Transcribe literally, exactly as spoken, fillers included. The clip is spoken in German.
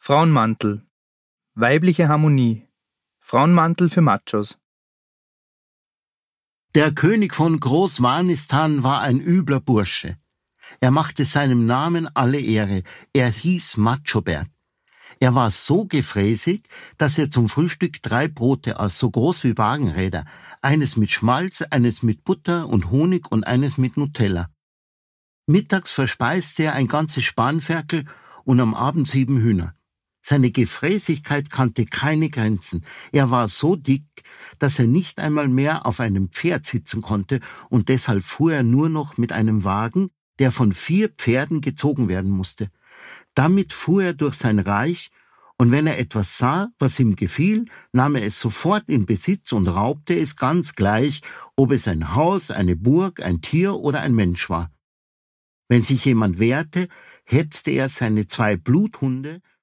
Frauenmantel. Weibliche Harmonie. Frauenmantel für Machos. Der König von Großwanistan war ein übler Bursche. Er machte seinem Namen alle Ehre. Er hieß Machobert. Er war so gefräßig, dass er zum Frühstück drei Brote aß, so groß wie Wagenräder, eines mit Schmalz, eines mit Butter und Honig und eines mit Nutella. Mittags verspeiste er ein ganzes Spanferkel und am Abend sieben Hühner. Seine Gefräßigkeit kannte keine Grenzen. Er war so dick, dass er nicht einmal mehr auf einem Pferd sitzen konnte, und deshalb fuhr er nur noch mit einem Wagen, der von vier Pferden gezogen werden musste. Damit fuhr er durch sein Reich, und wenn er etwas sah, was ihm gefiel, nahm er es sofort in Besitz und raubte es, ganz gleich, ob es ein Haus, eine Burg, ein Tier oder ein Mensch war. Wenn sich jemand wehrte, hetzte er seine zwei Bluthunde